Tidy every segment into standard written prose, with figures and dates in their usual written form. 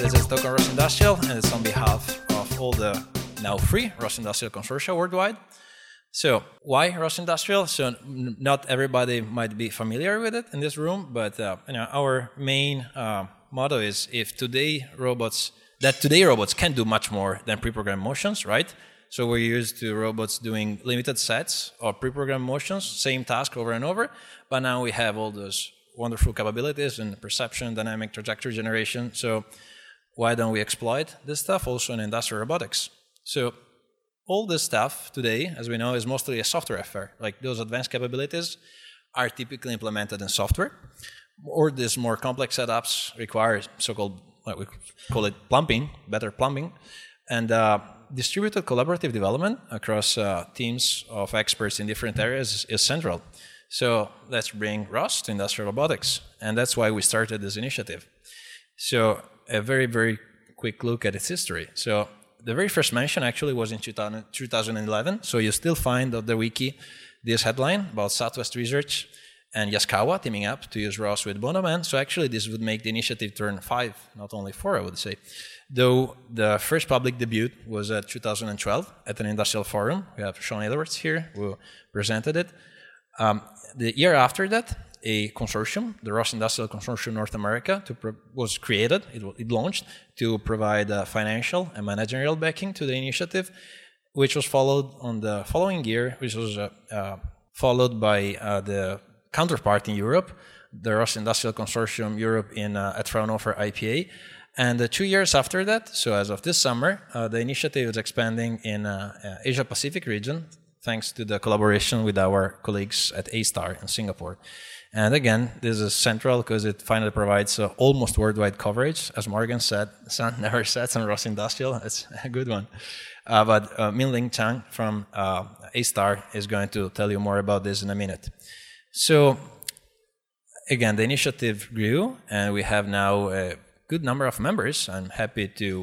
This is Token Ross Industrial, and it's on behalf of all the now free Ross Industrial consortia worldwide. So why Ross Industrial? So not everybody might be familiar with it in this room, but our main motto is if today robots can do much more than pre-programmed motions, right? So we're used to robots doing limited sets of pre-programmed motions, same task over and over, but now we have all those wonderful capabilities in perception, dynamic trajectory generation. So why don't we exploit this stuff also in industrial robotics? So all this stuff today, as we know, is mostly a software affair. Like those advanced capabilities are typically implemented in software, or these more complex setups require so-called, we call it plumbing, better plumbing, and distributed collaborative development across teams of experts in different areas is central. So let's bring ROS to industrial robotics, and that's why we started this initiative. So a very, very quick look at its history. So the very first mention actually was in 2011, so you still find on the wiki this headline about Southwest Research and Yaskawa teaming up to use ROS with Bonoman. So actually this would make the initiative turn 5, not only 4, I would say. Though the first public debut was at 2012 at an industrial forum. We have Sean Edwards here who presented it. The year after that, a consortium, the ROS Industrial Consortium North America, was created. It launched to provide financial and managerial backing to the initiative, which was followed on the following year, which was followed by the counterpart in Europe, the ROS Industrial Consortium Europe at Fraunhofer IPA. And 2 years after that, so as of this summer, the initiative is expanding in Asia-Pacific region, thanks to the collaboration with our colleagues at A-Star in Singapore. And again, this is central because it finally provides almost worldwide coverage. As Morgan said, the sun never sets on ROS Industrial. It's a good one. But Minling Chang from A-Star is going to tell you more about this in a minute. So again, the initiative grew, and we have now a good number of members. I'm happy to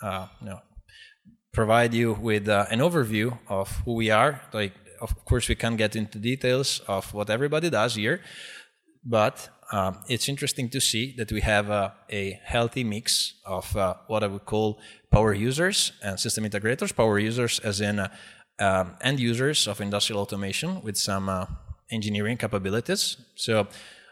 provide you with an overview of who we are. Like, of course, we can't get into details of what everybody does here, but it's interesting to see that we have a healthy mix of what I would call power users and system integrators. Power users as in end users of industrial automation with some engineering capabilities. So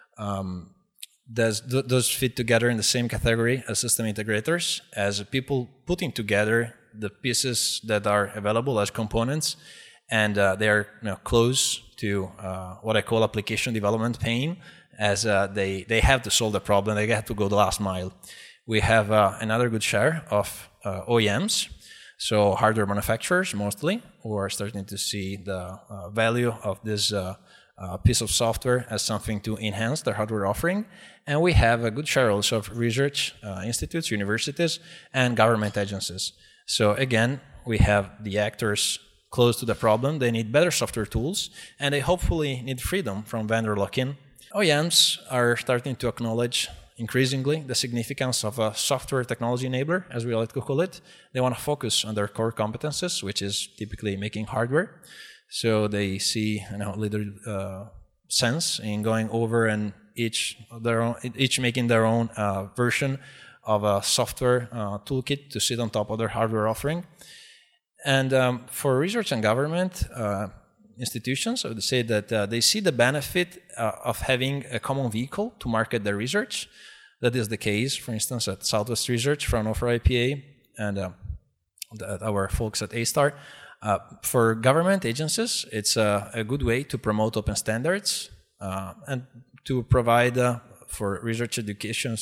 those fit together in the same category as system integrators, as people putting together the pieces that are available as components, and they are close to what I call application development pain, as they have to solve the problem, they have to go the last mile. We have another good share of OEMs, so hardware manufacturers mostly, who are starting to see the value of this piece of software as something to enhance their hardware offering. And we have a good share also of research institutes, universities, and government agencies. So again, we have the actors close to the problem. They need better software tools, and they hopefully need freedom from vendor lock-in. OEMs are starting to acknowledge increasingly the significance of a software technology enabler, as we like to call it. They want to focus on their core competences, which is typically making hardware. So they see little sense in going over and each making their own version of a software toolkit to sit on top of their hardware offering. And for research and government institutions, I would say that they see the benefit of having a common vehicle to market their research. That is the case, for instance, at Southwest Research, Fraunhofer IPA, and our folks at A-Star. For government agencies, it's a good way to promote open standards and to provide for institutions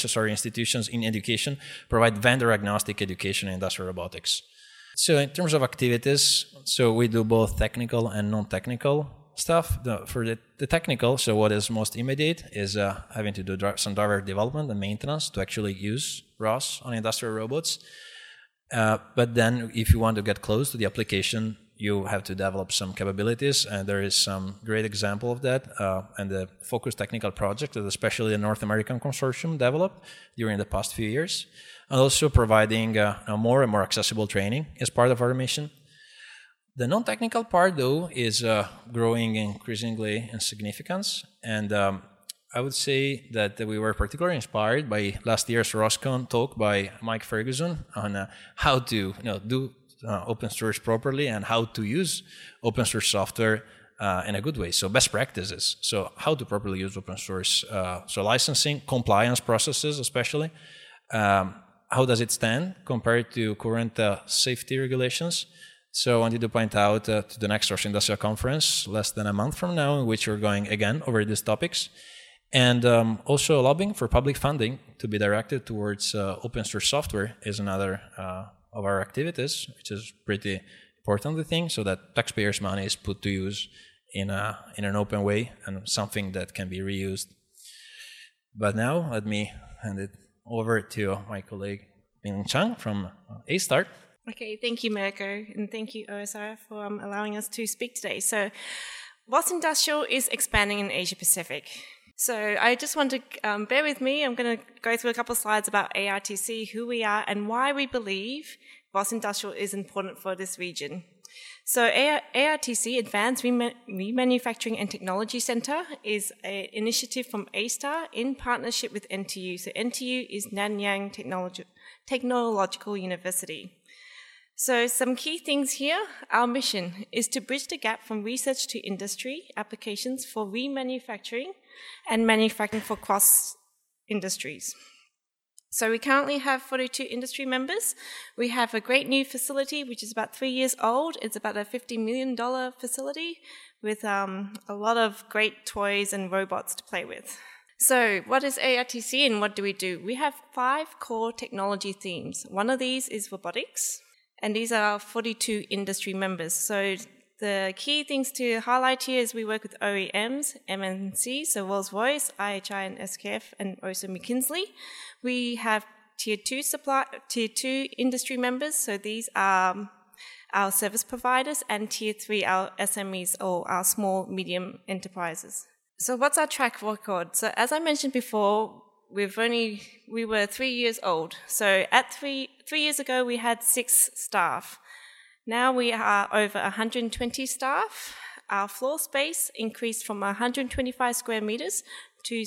in education, provide vendor-agnostic education in industrial robotics. So in terms of activities, so we do both technical and non-technical stuff. For the technical, so what is most immediate is having to do some driver development and maintenance to actually use ROS on industrial robots. But then if you want to get close to the application, you have to develop some capabilities, and there is some great example of that, and the Focus Technical Project that especially the North American Consortium developed during the past few years, and also providing more and more accessible training as part of our mission. The non-technical part, though, is growing increasingly in significance, and I would say that we were particularly inspired by last year's ROSCON talk by Mike Ferguson on how to do open source properly and how to use open source software in a good way. So best practices. So how to properly use open source. So licensing, compliance processes especially. How does it stand compared to current safety regulations? So I wanted to point out to the next Rush Industrial Conference, less than a month from now, in which we're going again over these topics. And also lobbying for public funding to be directed towards open source software is another of our activities, which is pretty important, I think, so that taxpayers' money is put to use in an open way and something that can be reused. But now let me hand it over to my colleague Ming Chang from A-Start. Okay, thank you, Mirko, and thank you, OSRF, for allowing us to speak today. So, WAS Industrial is expanding in Asia Pacific. So I just want to bear with me. I'm going to go through a couple of slides about ARTC, who we are, and why we believe WAS Industrial is important for this region. So ARTC, Advanced Remanufacturing and Technology Center, is an initiative from A-Star in partnership with NTU. So NTU is Nanyang Technological University. So some key things here. Our mission is to bridge the gap from research to industry applications for remanufacturing and manufacturing for cross industries. So we currently have 42 industry members. We have a great new facility, which is about 3 years old. It's about a $50 million facility with a lot of great toys and robots to play with. So what is ARTC and what do we do? We have 5 core technology themes. One of these is robotics, and these are our 42 industry members. So the key things to highlight here is we work with OEMs, MNCs, so Rolls-Royce, IHI and SKF, and also McKinsey. We have tier 2 industry members, so these are our service providers, and tier 3, our SMEs, or our small, medium enterprises. So what's our track record? So as I mentioned before, we were 3 years old. So at 3 years ago, we had 6 staff. Now we are over 120 staff. Our floor space increased from 125 square meters to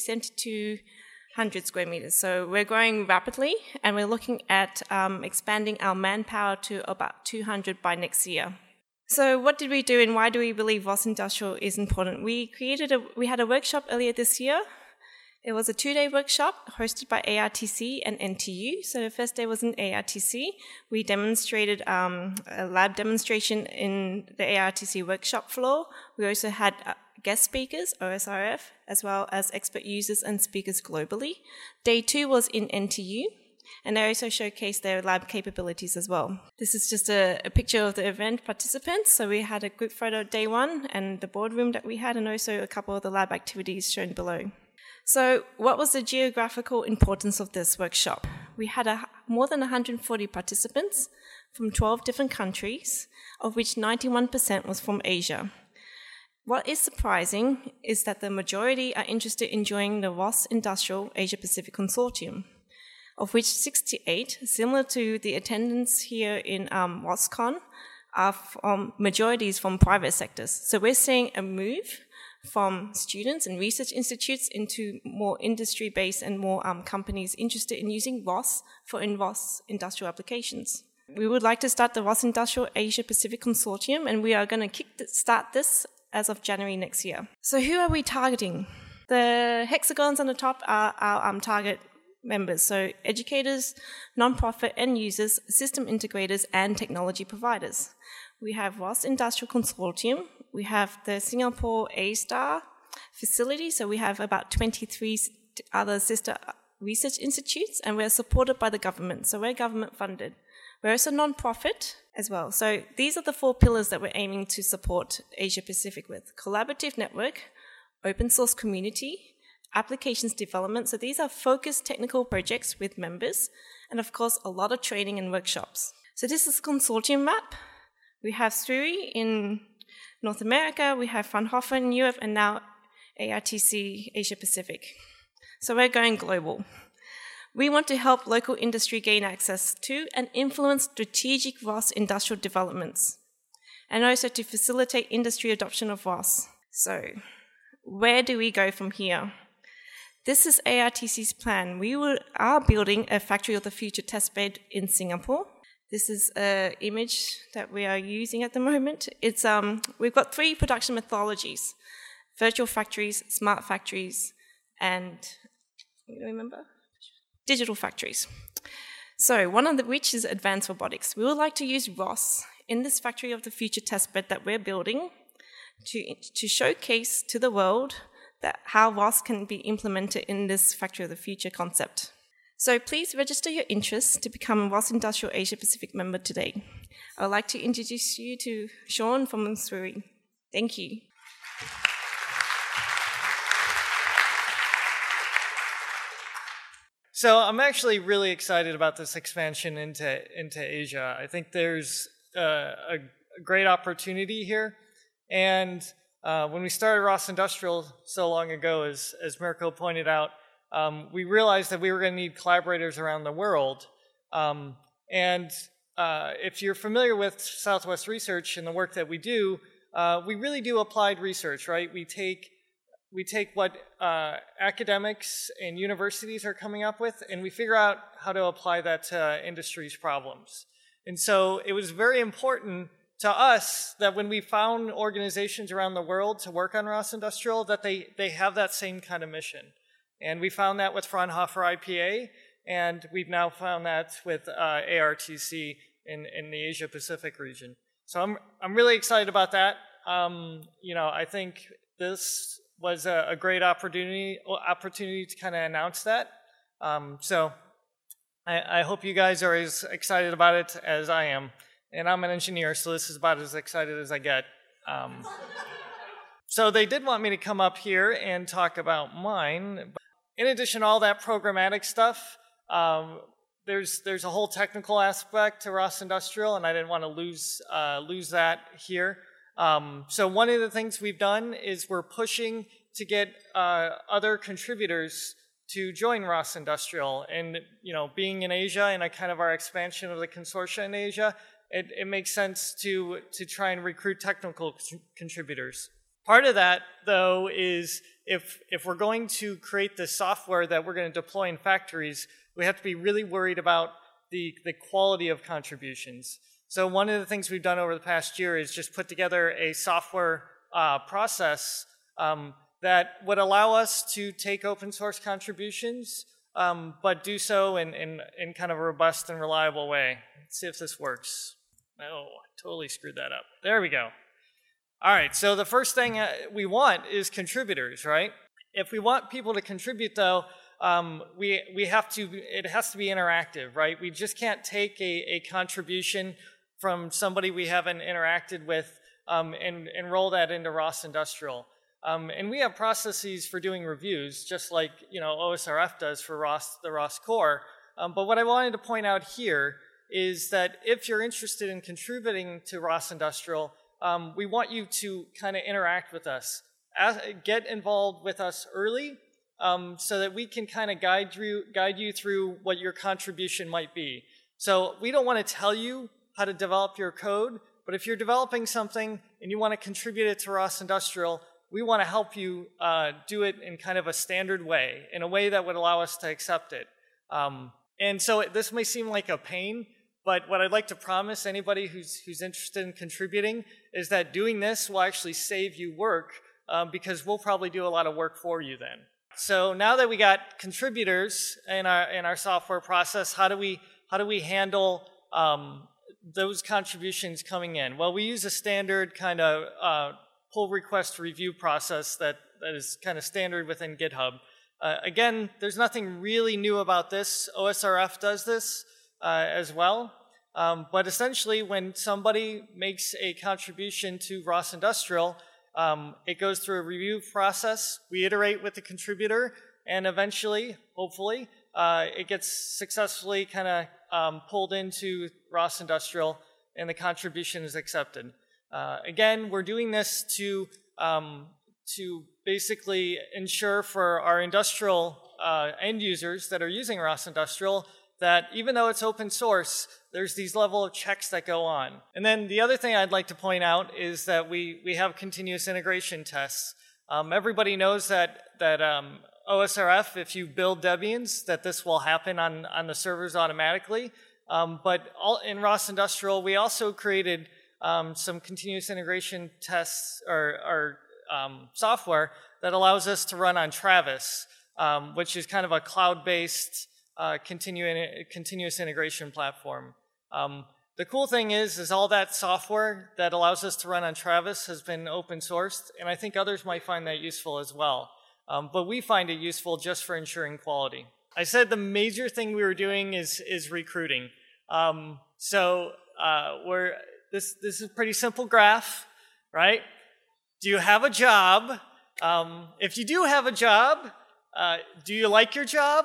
7,200 square meters. So we're growing rapidly, and we're looking at expanding our manpower to about 200 by next year. So what did we do, and why do we believe WAS Industrial is important? We had a workshop earlier this year. It was a 2-day workshop hosted by ARTC and NTU. So the first day was in ARTC. We demonstrated a lab demonstration in the ARTC workshop floor. We also had guest speakers, OSRF, as well as expert users and speakers globally. Day 2 was in NTU, and they also showcased their lab capabilities as well. This is just a picture of the event participants. So we had a group photo day 1 and the boardroom that we had, and also a couple of the lab activities shown below. So what was the geographical importance of this workshop? We had more than 140 participants from 12 different countries, of which 91% was from Asia. What is surprising is that the majority are interested in joining the WAS Industrial Asia Pacific Consortium, of which 68, similar to the attendance here in WASCon, are majorities from private sectors. So we're seeing a move from students and research institutes into more industry-based and more companies interested in using WAS for WAS industrial applications. We would like to start the WAS Industrial Asia Pacific Consortium, and we are going to start this as of January next year. So who are we targeting? The hexagons on the top are our target members, so educators, non-profit end users, system integrators, and technology providers. We have WAS Industrial Consortium. We have the Singapore A-Star facility, so we have about 23 other sister research institutes, and we're supported by the government, so we're government funded. We're also non-profit as well. So these are the 4 pillars that we're aiming to support Asia Pacific with: collaborative network, open source community, applications development. So these are focused technical projects with members, and of course, a lot of training and workshops. So this is a consortium map. We have SRI in North America, we have Fraunhofer in Europe, and now ARTC Asia Pacific. So we're going global. We want to help local industry gain access to and influence strategic WAS industrial developments, and also to facilitate industry adoption of WAS. So where do we go from here? This is ARTC's plan. We are building a Factory of the Future testbed in Singapore. This is an image that we are using at the moment. It's we've got 3 production methodologies: virtual factories, smart factories, and digital factories. So one of which is advanced robotics. We would like to use ROS in this Factory of the Future testbed that we're building to showcase to the world that how ROS can be implemented in this Factory of the Future concept. So please register your interest to become a ROS Industrial Asia Pacific member today. I would like to introduce you to Sean from Msuri. Thank you. So I'm actually really excited about this expansion into Asia. I think there's a great opportunity here. And when we started ROS Industrial so long ago, as Mirko pointed out, we realized that we were going to need collaborators around the world. If you're familiar with Southwest Research and the work that we do, we really do applied research, right? We take what academics and universities are coming up with, and we figure out how to apply that to industry's problems. And so it was very important to us that when we found organizations around the world to work on ROS Industrial, that they have that same kind of mission. And we found that with Fraunhofer IPA, and we've now found that with ARTC in the Asia Pacific region. So I'm really excited about that. I think this was a great opportunity to kind of announce that. So I hope you guys are as excited about it as I am. And I'm an engineer, so this is about as excited as I get. So they did want me to come up here and talk about mine. In addition to all that programmatic stuff, there's a whole technical aspect to ROS Industrial, and I didn't want to lose that here. So one of the things we've done is we're pushing to get other contributors to join ROS Industrial. And being in Asia and a kind of our expansion of the consortia in Asia, it makes sense to try and recruit technical contributors. Part of that, though, is if we're going to create the software that we're going to deploy in factories, we have to be really worried about the quality of contributions. So one of the things we've done over the past year is just put together a software process that would allow us to take open source contributions, but do so in kind of a robust and reliable way. Let's see if this works. Oh, I totally screwed that up. There we go. All right, so the first thing we want is contributors, right? If we want people to contribute, though, it has to be interactive, right? We just can't take a contribution from somebody we haven't interacted with and roll that into ROS Industrial. And we have processes for doing reviews, just like OSRF does for the ROS core. But what I wanted to point out here is that if you're interested in contributing to ROS Industrial, we want you to kind of interact with us. Get involved with us early so that we can kind of guide you through what your contribution might be. So we don't want to tell you how to develop your code, but if you're developing something and you want to contribute it to ROS Industrial, we want to help you do it in kind of a standard way, in a way that would allow us to accept it. And so this may seem like a pain, but what I'd like to promise anybody who's interested in contributing is that doing this will actually save you work because we'll probably do a lot of work for you then. So now that we got contributors in our software process, how do we handle those contributions coming in? Well, we use a standard kind of pull request review process that is kind of standard within GitHub. Again, there's nothing really new about this. OSRF does this as well. But essentially, when somebody makes a contribution to ROS Industrial, it goes through a review process. We iterate with the contributor, and eventually, hopefully, it gets successfully kind of pulled into ROS Industrial, and the contribution is accepted. Again, we're doing this to basically ensure for our industrial end users that are using ROS Industrial that even though it's open source, there's these level of checks that go on. And then the other thing I'd like to point out is that we have continuous integration tests. Everybody knows that OSRF, if you build Debians, that this will happen on the servers automatically. But in ROS Industrial, we also created some continuous integration tests or software that allows us to run on Travis, which is kind of a cloud-based continuous integration platform. The cool thing is all that software that allows us to run on Travis has been open sourced, and I think others might find that useful as well. But we find it useful just for ensuring quality. I said the major thing we were doing is recruiting. This is a pretty simple graph, right? Do you have a job? If you do have a job, do you like your job?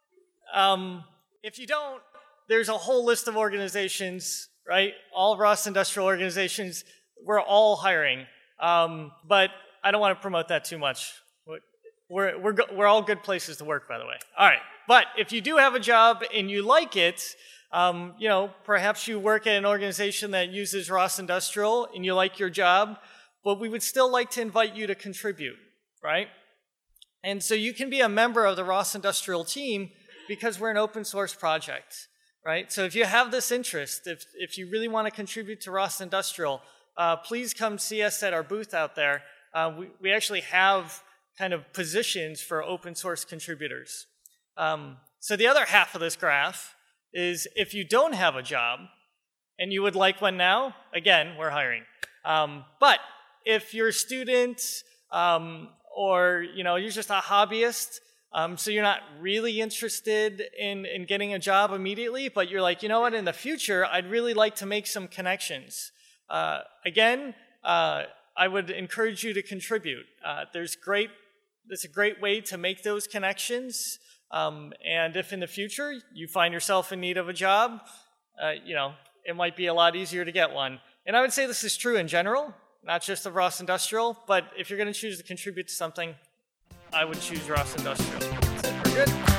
If you don't, there's a whole list of organizations, right? All ROS Industrial organizations, we're all hiring. But I don't want to promote that too much. We're all good places to work, by the way. All right. But if you do have a job and you like it, perhaps you work at an organization that uses ROS Industrial and you like your job, but we would still like to invite you to contribute, right? And so you can be a member of the ROS Industrial team because we're an open source project, right? So if you have this interest, if you really want to contribute to ROS Industrial, please come see us at our booth out there. We actually have kind of positions for open source contributors. So the other half of this graph is if you don't have a job and you would like one now, again, we're hiring. But if you're a student or you're just a hobbyist, so you're not really interested in getting a job immediately, but you're like, you know what, in the future, I'd really like to make some connections. Again, I would encourage you to contribute. It's a great way to make those connections. And if in the future you find yourself in need of a job, it might be a lot easier to get one. And I would say this is true in general, not just of ROS Industrial, but if you're going to choose to contribute to something, I would choose ROS Industrial. That's it. We're good.